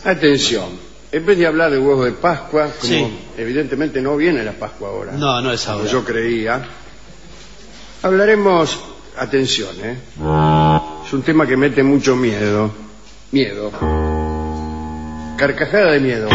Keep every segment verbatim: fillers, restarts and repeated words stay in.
Atención, en vez de hablar de huevos de Pascua, como Sí. evidentemente no viene la Pascua ahora, No, no es como ahora. yo creía, hablaremos, atención, ¿eh? Es un tema que mete mucho miedo, miedo, carcajada de miedo.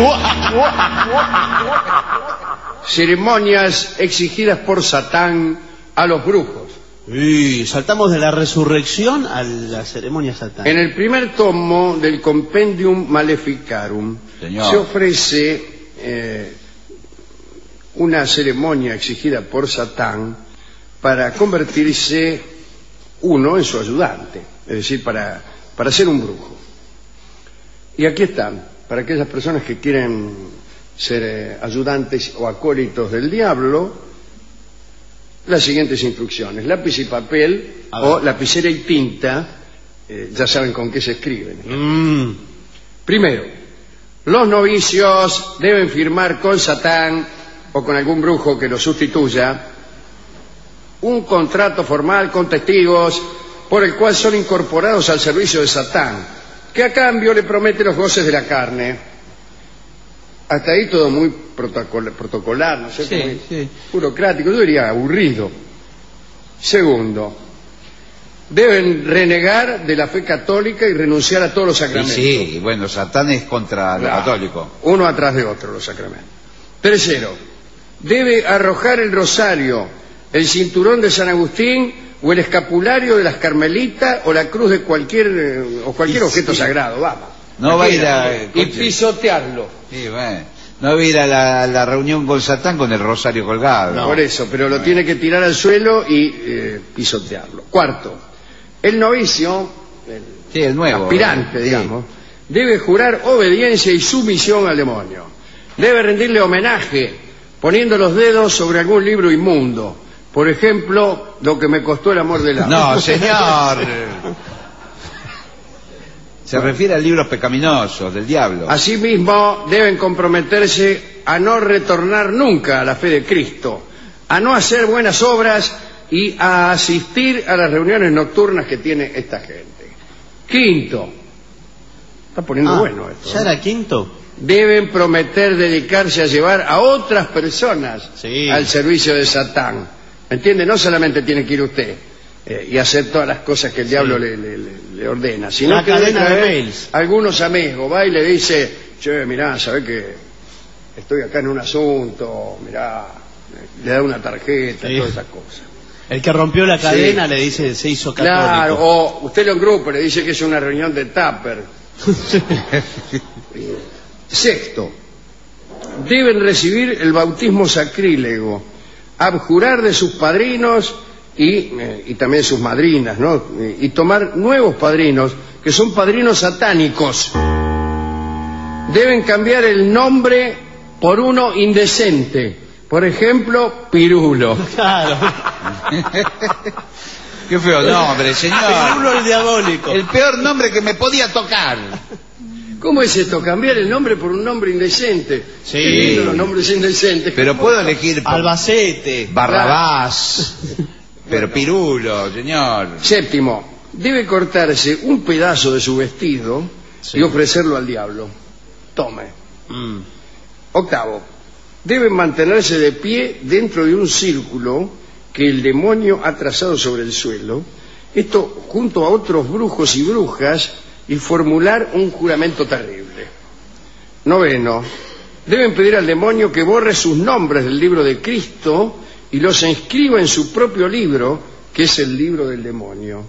Ceremonias exigidas por Satán a los brujos. Y saltamos de la resurrección a la ceremonia satánica. En el primer tomo del Compendium Maleficarum Señor. se ofrece eh, una ceremonia exigida por Satán para convertirse uno en su ayudante, es decir, para, para ser un brujo. Y aquí están, para aquellas personas que quieren ser eh, ayudantes o acólitos del diablo, las siguientes instrucciones: lápiz y papel o lapicera y tinta, eh, ya saben con qué se escriben. Mm. Primero, los novicios deben firmar con Satán o con algún brujo que lo sustituya un contrato formal con testigos por el cual son incorporados al servicio de Satán, que a cambio le promete los goces de la carne. Hasta ahí todo muy protocol, protocolar, ¿no es cierto? Sí, Muy sí. burocrático, yo diría aburrido. Segundo, deben renegar de la fe católica y renunciar a todos los Y sacramentos. sí, bueno, Satán es contra lo Claro, católico. uno atrás de otro los sacramentos. Tercero, debe arrojar el rosario, el cinturón de San Agustín o el escapulario de las Carmelitas o la cruz de cualquier eh, o cualquier Y objeto sí. sagrado, vamos. No va a ir a- Cualquiera. Y pisotearlo. Sí, bueno. No va a ir a la, la reunión con Satán con el rosario colgado. No. Por eso, pero lo tiene que tirar al suelo y eh, pisotearlo. Cuarto, el novicio, el Sí, el nuevo. aspirante, Sí. digamos, debe jurar obediencia y sumisión al demonio. Debe rendirle homenaje poniendo los dedos sobre algún libro inmundo. Por ejemplo, Lo que me costó el amor del alma. No, señor. Se refiere a libros pecaminosos del diablo. Asimismo, deben comprometerse a no retornar nunca a la fe de Cristo, a no hacer buenas obras y a asistir a las reuniones nocturnas que tiene esta gente. Quinto, está poniendo Ah, bueno esto. ¿ya ¿eh? era quinto? Deben prometer dedicarse a llevar a otras personas Sí. al servicio de Satán. ¿Entiende? No solamente tiene que ir usted eh, y hacer todas las cosas que el diablo le, le- le- le ordena, sino Una que debe cadena de traer mails. algunos amigos, va y le dice: che, mirá, sabés que estoy acá en un asunto, mirá, le da una tarjeta, Sí. todas esas cosas. El que rompió la cadena Sí. le dice se hizo católico. Claro, o usted lo engrupa, le dice que es una reunión de Tupper. Sexto, deben recibir el bautismo sacrílego, abjurar de sus padrinos y, eh, y también sus madrinas, ¿no? Y tomar nuevos padrinos, que son padrinos satánicos. Deben cambiar el nombre por uno indecente, por ejemplo, Pirulo. Claro. Qué feo nombre, señor. Pirulo el diabólico. El peor nombre que me podía tocar. ¿Cómo es esto? Cambiar el nombre por un nombre indecente. Sí. Qué lindo los nombres indecentes. Pero puedo elegir Albacete. Barrabás. Pero Pirulo, señor. Séptimo, debe cortarse un pedazo de su vestido Sí. y ofrecerlo al diablo. Tome. Mm. Octavo, deben mantenerse de pie dentro de un círculo que el demonio ha trazado sobre el suelo, esto junto a otros brujos y brujas, y formular un juramento terrible. Noveno, deben pedir al demonio que borre sus nombres del libro de Cristo y los inscriba en su propio libro, que es el libro del demonio.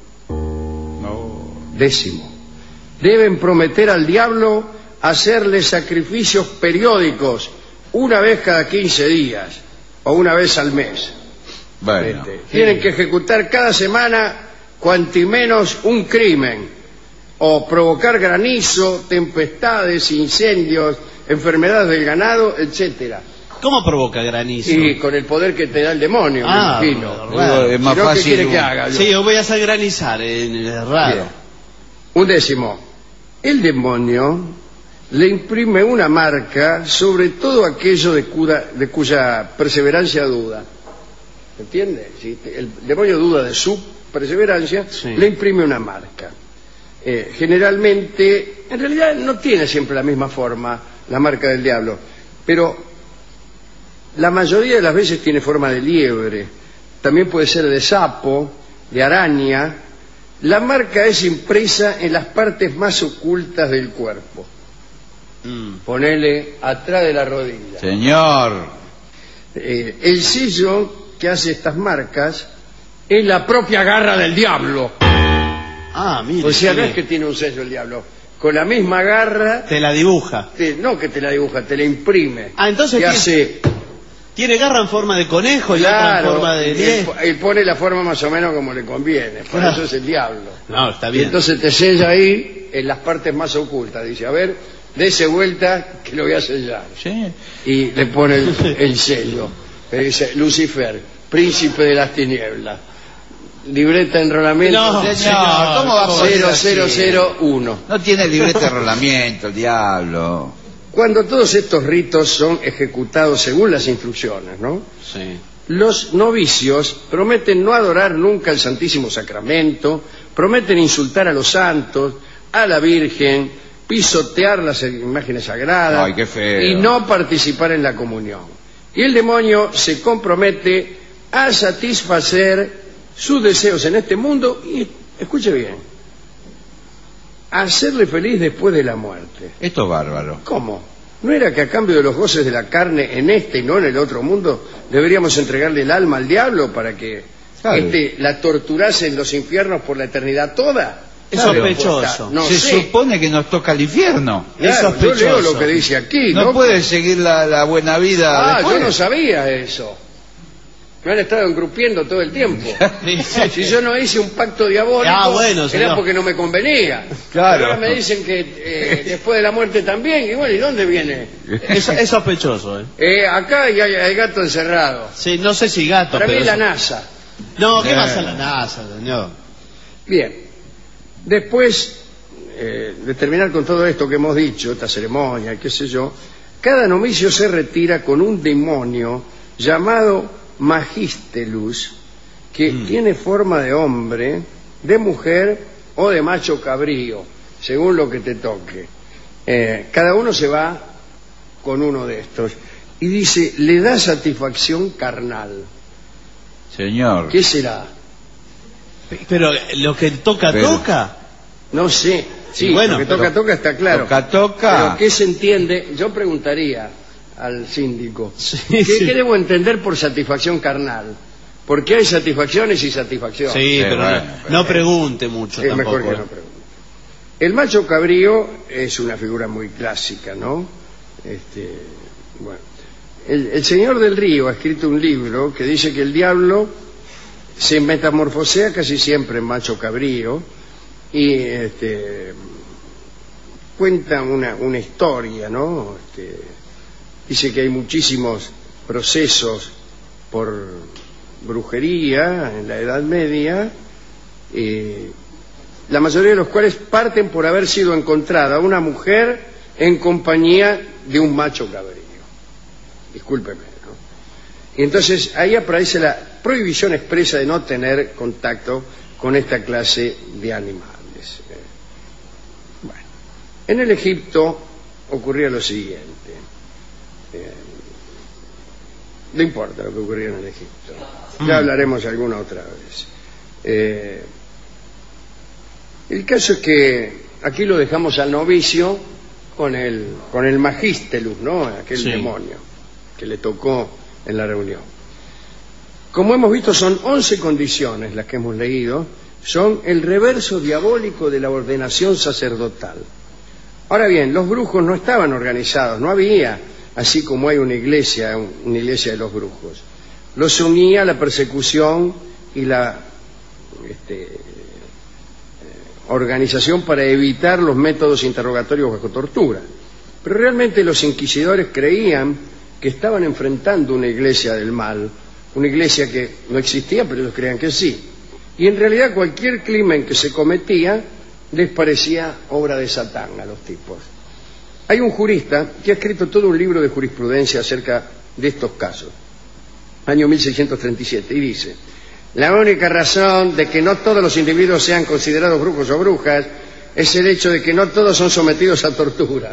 Décimo, deben prometer al diablo hacerle sacrificios periódicos, una vez cada quince días o una vez al mes. Bueno. Este, tienen que ejecutar cada semana cuanti menos un crimen, o provocar granizo, tempestades, incendios, enfermedades del ganado, etcétera. ¿Cómo provoca granizo? Y con el poder que te da el demonio, Ah, me imagino. claro. Es más Si no, ¿qué fácil quiere un- que haga yo? Sí, yo voy a hacer granizar en el raro. Bien. Un décimo. El demonio le imprime una marca sobre todo aquello de, cuya, de cuya perseverancia duda. ¿Entiende? Si el demonio duda de su perseverancia, Sí. le imprime una marca. Eh, generalmente, en realidad no tiene siempre la misma forma la marca del diablo, pero la mayoría de las veces tiene forma de liebre, también puede ser de sapo, de araña. La marca es impresa en las partes más ocultas del cuerpo. Mm. Ponele atrás de la rodilla. Señor. Eh, el sello que hace estas marcas es la propia garra del diablo. Ah, mire. O sea, mire. no es que tiene un sello el diablo. Con la misma garra... Te la dibuja. Te, no que te la dibuja, te la imprime. Ah, entonces... Te hace... Tiene garra en forma de conejo y claro, otra en forma de él, diez. él pone la forma más o menos como le conviene. Por Claro. eso es el diablo. No, está Y bien. entonces te sella ahí en las partes más ocultas. Dice, a ver, dése vuelta que lo voy a sellar. Sí. Y le pone el, el sello. Le dice, Lucifer, príncipe de las tinieblas. Libreta de enrolamiento. No, Señor, señor, ¿cómo va a ¿cómo? poner cero cero así? cero uno. No tiene libreta de rolamiento, el diablo. Cuando todos estos ritos son ejecutados según las instrucciones, ¿no? Sí. Los novicios prometen no adorar nunca el Santísimo Sacramento, prometen insultar a los santos, a la Virgen, pisotear las imágenes sagradas. Ay, qué feo. Y no participar en la comunión. Y el demonio se compromete a satisfacer sus deseos en este mundo y, escuche bien, a hacerle feliz después de la muerte. Esto es bárbaro. ¿Cómo? ¿No era que a cambio de los goces de la carne en este y no en el otro mundo deberíamos entregarle el alma al diablo para que Claro. este la torturase en los infiernos por la eternidad toda? Es Claro. sospechoso. No Se sé. supone que nos toca el infierno. Claro, es yo sospechoso. leo lo que dice aquí. No, ¿no? puede seguir la, la buena vida Ah, después. yo no sabía eso. Me han estado engrupiendo todo el tiempo. Sí, sí. Si yo no hice un pacto diabólico, Ah, bueno, era señor. porque no me convenía. Claro. Ahora me dicen que eh, después de la muerte también. Y bueno, ¿y dónde viene? Es, es sospechoso, ¿eh? Eh, acá hay, hay- hay gato encerrado. Sí, no sé si gato, Para mí pero... es la NASA. No, ¿qué Eh. pasa en la NASA, señor? Bien. Después eh, de terminar con todo esto que hemos dicho, esta ceremonia y qué sé yo, cada novicio se retira con un demonio llamado Magistelus, que Mm. tiene forma de hombre, de mujer o de macho cabrío, según lo que te toque. Eh, cada uno se va con uno de estos y dice, le da satisfacción carnal. Señor. ¿Qué será? Pero lo que toca, Pero- toca. No sé. Sí, Y bueno, lo que pero- toca, toca está claro. Toca, toca. Pero ¿qué se entiende? Yo preguntaría al síndico, Sí, ¿qué, sí. qué debo entender por satisfacción carnal? Porque hay satisfacciones y satisfacciones. Sí, Sí, pero bueno, no, pero- no pregunte mucho Es tampoco. mejor que ¿eh? no pregunte. El macho cabrío es una figura muy clásica, ¿no? Este, bueno. el, el señor del Río ha escrito un libro que dice que el diablo se metamorfosea casi siempre en macho cabrío y este, cuenta una, una historia, ¿no? Este, dice que hay muchísimos procesos por brujería en la Edad Media, eh, la mayoría de los cuales parten por haber sido encontrada una mujer en compañía de un macho cabrío. Discúlpeme, ¿no? Y entonces ahí aparece la prohibición expresa de no tener contacto con esta clase de animales. Eh, Bueno, en el Egipto ocurría lo siguiente. Eh, no importa lo que ocurría en el Egipto. Ya hablaremos alguna otra vez. Eh, el caso es que aquí lo dejamos al novicio con el, con el Magistelus, ¿no? Aquel Sí. demonio que le tocó en la reunión. Como hemos visto, son once condiciones las que hemos leído, son el reverso diabólico de la ordenación sacerdotal. Ahora bien, los brujos no estaban organizados, no había, así como hay una iglesia, una iglesia de los brujos. Los unía la persecución y la este, eh, organización para evitar los métodos interrogatorios bajo tortura. Pero realmente los inquisidores creían que estaban enfrentando una iglesia del mal, una iglesia que no existía, pero ellos creían que sí. Y en realidad cualquier crimen que se cometía les parecía obra de Satán a los tipos. Hay un jurista que ha escrito todo un libro de jurisprudencia acerca de estos casos, año mil seiscientos treinta y siete, y dice: la única razón de que no todos los individuos sean considerados brujos o brujas es el hecho de que no todos son sometidos a tortura.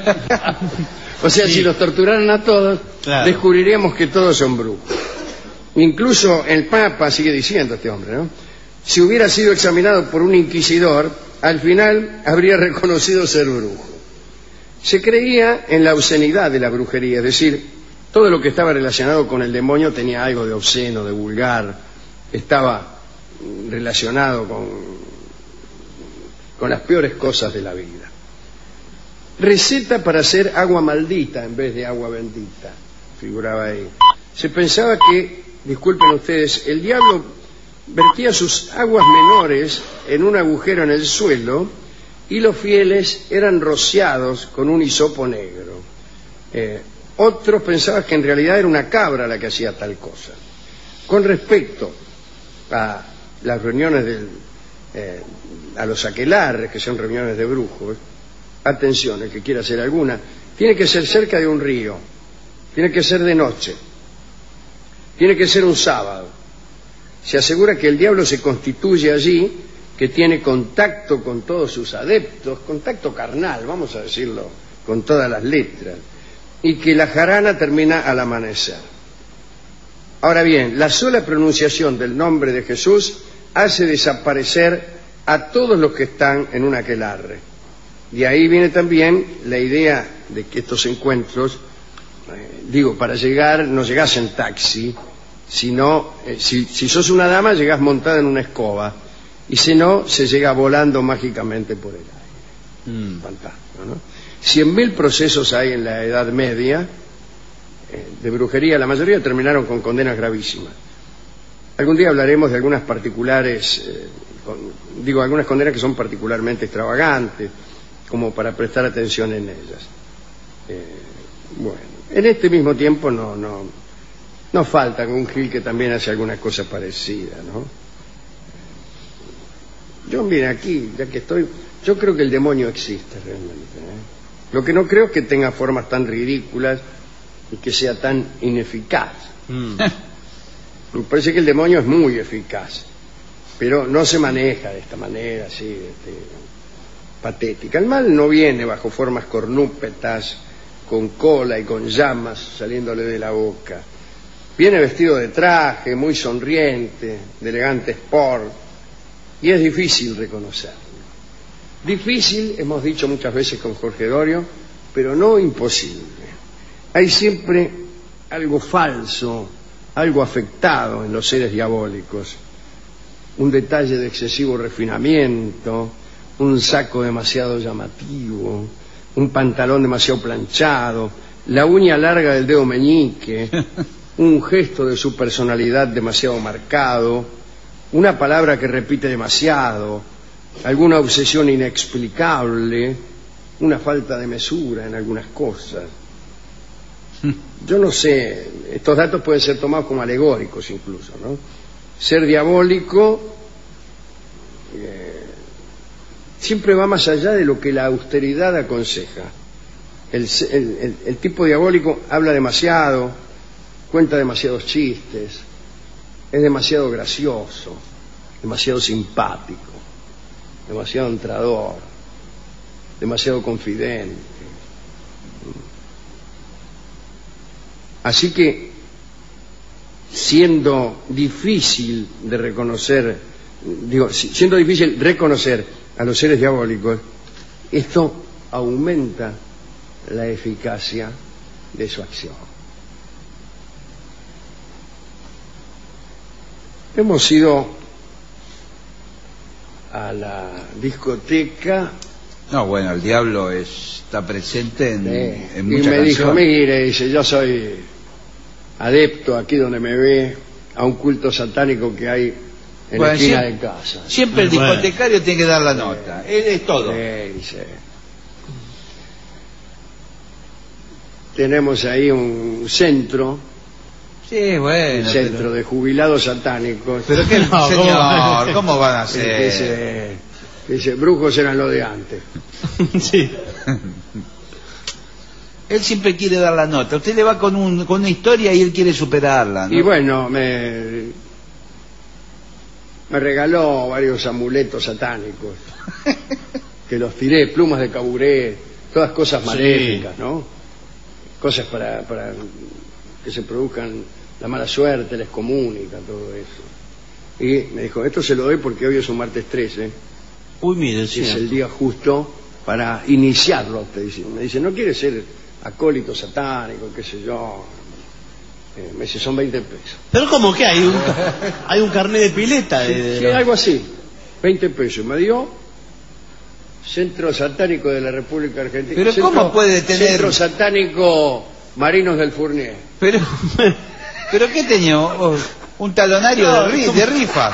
O sea, sí. Si los torturaran a todos, claro, descubriríamos que todos son brujos. Incluso el Papa, sigue diciendo este hombre, ¿no?, si hubiera sido examinado por un inquisidor, al final habría reconocido ser brujo. Se creía en la obscenidad de la brujería, es decir, todo lo que estaba relacionado con el demonio tenía algo de obsceno, de vulgar, estaba relacionado con, con las peores cosas de la vida. Receta para hacer agua maldita en vez de agua bendita, figuraba ahí. Se pensaba que, disculpen ustedes, el diablo vertía sus aguas menores en un agujero en el suelo y los fieles eran rociados con un hisopo negro. Eh, otros pensaban que en realidad era una cabra la que hacía tal cosa. Con respecto a las reuniones del, eh, a los aquelarres, que son reuniones de brujos, atención, el que quiera hacer alguna, tiene que ser cerca de un río, tiene que ser de noche, tiene que ser un sábado. Se asegura que el diablo se constituye allí, que tiene contacto con todos sus adeptos, contacto carnal, vamos a decirlo con todas las letras, y que la jarana termina al amanecer. Ahora bien, la sola pronunciación del nombre de Jesús hace desaparecer a todos los que están en un aquelarre. De ahí viene también la idea de que estos encuentros, eh, digo, para llegar no llegás en taxi, sino, eh, si, si sos una dama llegás montada en una escoba, y si no, se llega volando mágicamente por el aire. Mm. Fantástico, ¿no? Cien mil procesos hay en la Edad Media eh, de brujería, la mayoría terminaron con condenas gravísimas. Algún día hablaremos de algunas particulares, eh, con, digo, algunas condenas que son particularmente extravagantes, como para prestar atención en ellas. Eh, bueno, en este mismo tiempo no, no, no falta un Gil que también hace alguna cosa parecida, ¿no? Yo, mira, aquí, ya que estoy, yo creo que el demonio existe realmente, ¿eh? Lo que no creo es que tenga formas tan ridículas y que sea tan ineficaz. Mm. Me parece que el demonio es muy eficaz, pero no se maneja de esta manera así, este, patética. El mal no viene bajo formas cornúpetas, con cola y con llamas saliéndole de la boca. Viene vestido de traje, muy sonriente, de elegante sport, y es difícil reconocerlo. Difícil, hemos dicho muchas veces con Jorge Dorio, pero no imposible. Hay siempre algo falso, algo afectado en los seres diabólicos, un detalle de excesivo refinamiento, un saco demasiado llamativo, un pantalón demasiado planchado, la uña larga del dedo meñique, un gesto de su personalidad demasiado marcado, una palabra que repite demasiado, alguna obsesión inexplicable, una falta de mesura en algunas cosas. Yo no sé, estos datos pueden ser tomados como alegóricos incluso, ¿no? Ser diabólico eh, siempre va más allá de lo que la austeridad aconseja. El, el, el, el tipo diabólico habla demasiado, cuenta demasiados chistes, es demasiado gracioso, demasiado simpático, demasiado entrador, demasiado confidente. Así que, siendo difícil de reconocer, digo, siendo difícil reconocer a los seres diabólicos, esto aumenta la eficacia de su acción. Hemos ido a la discoteca. No, bueno, el diablo es, está presente en, eh, en muchas y me canciones. dijo, mire, dice, yo soy adepto aquí donde me ve a un culto satánico que hay en bueno, la esquina siempre, de casa. Siempre el bueno. discotecario tiene que dar la nota. Eh, Él es todo. eh, dice. Tenemos ahí un centro, Sí, bueno. un centro pero, de jubilados satánicos. pero qué, No, señor, ¿cómo? ¿cómo van a que ser? dice, dice, brujos eran lo de antes. Sí. Él siempre quiere dar la nota. Usted le va con, un, con una historia y él quiere superarla, ¿no? Y bueno, me, me regaló varios amuletos satánicos. que los tiré, plumas de caburé, todas cosas maléficas, sí. ¿no? Cosas para, para que se produzcan la mala suerte, la excomunica, todo eso. Y me dijo, esto se lo doy porque hoy es un martes trece. Uy, mire, sí. Es el día justo para iniciarlo. Te dice. Me dice, no quiere ser acólito satánico, qué sé yo. Eh, me dice, son veinte pesos. Pero ¿cómo que hay un, hay un carnet de pileta? De, de sí, los... algo así. veinte pesos. Me dio Centro Satánico de la República Argentina. Pero Centro, ¿cómo puede tener...? Centro Satánico Marinos del Fournier. Pero, ¿pero qué tenía? Oh, un talonario no, de, ri de rifas.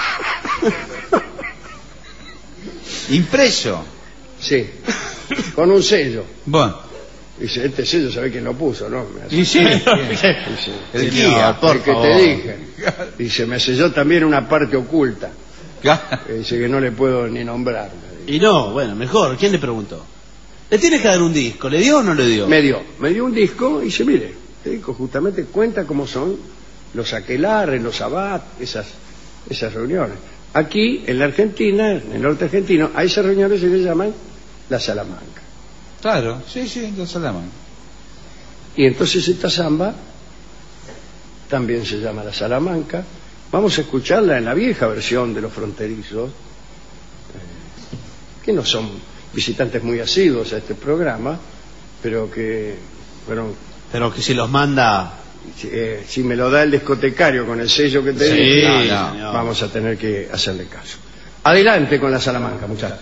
Impreso. Sí, con un sello. Bueno. Dice, este sello, ¿sabe quién lo puso, no? Y sí. Dice, el guía, por que te dije. Dice, me selló también una parte oculta. Dice que no le puedo ni nombrar. Y no, bueno, mejor. ¿Quién le preguntó? Le tienes que dar un disco. ¿Le dio o no le dio? Me dio. Me dio un disco y dice, mire, este disco justamente cuenta cómo son los aquelares, los abad, esas, esas reuniones. Aquí, en la Argentina, en el norte argentino, a esas reuniones se les llaman la Salamanca. Claro, sí, sí, la Salamanca. Y entonces esta samba también se llama la Salamanca. Vamos a escucharla en la vieja versión de Los Fronterizos, eh, que no son visitantes muy asiduos a este programa, pero que, bueno... Pero que si los manda... Eh, si me lo da el discotecario con el sello que te sí, digo, no, no. vamos a tener que hacerle caso. Adelante con la Salamanca, muchachos.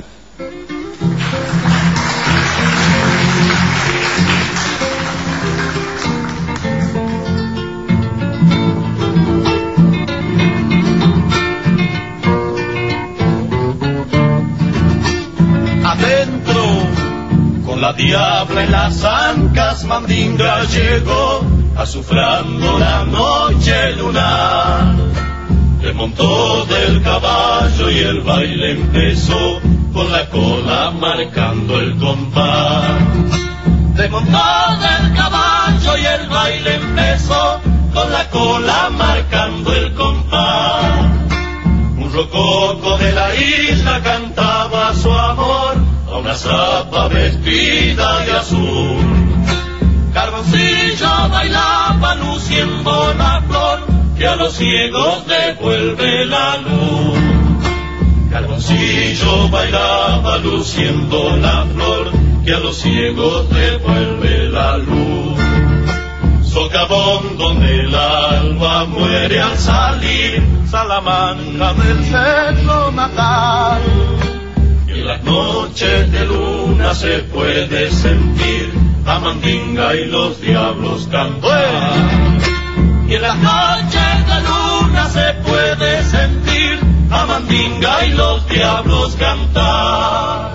Adentro, con la diabla en las ancas, Mandinga llegó, azufrando la noche lunar. Desmontó del caballo y el baile empezó, con la cola marcando el compás. Desmontó del caballo y el baile empezó, con la cola marcando el compás. Un rococo de la isla cantaba su amor a una zapa vestida de azul. Carboncillo bailaba luciendo la flor que a los ciegos devuelve la luz. Carboncillo bailaba luciendo la flor que a los ciegos devuelve la luz. Socavón donde el alba muere al salir, Salamanca del cerro natal. Y en las noches de luna se puede sentir a Mandinga y los diablos cantar. Y en las noches de luna se puede sentir a Mandinga y los diablos cantar.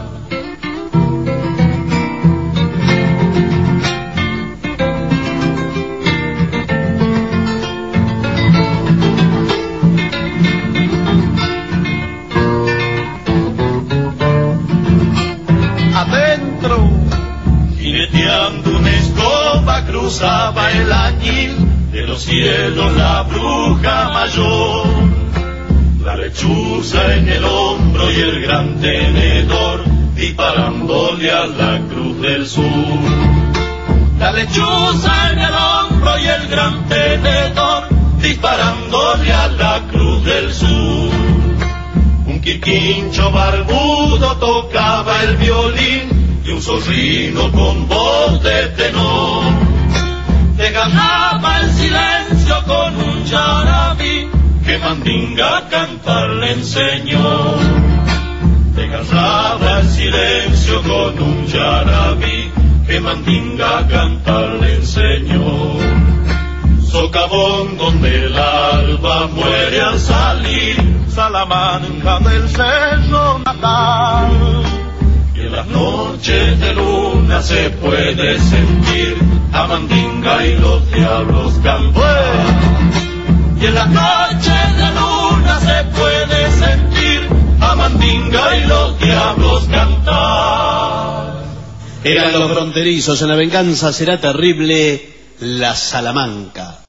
Adentro, jineteando una escoba, cruzaba el añil de los cielos la bruja mayor. La lechuza en el hombro y el gran tenedor, disparándole a la cruz del sur. La lechuza en el hombro y el gran tenedor, disparándole a la cruz del sur. Un quirquincho barbudo tocaba el violín y un zorrino con voz de tenor desgarraba el silencio con un yarabí que Mandinga cantar le enseñó. Desgarraba el silencio con un yarabí que Mandinga cantar le enseñó. Socavón donde el alba muere al salir, Salamanca del cerro natal. Y en las noches de luna se puede sentir a Mandinga y los diablos cantar. Y en las noches de luna se puede sentir a Mandinga y los diablos cantar. Eran Los Fronterizos, en la venganza será terrible, la Salamanca.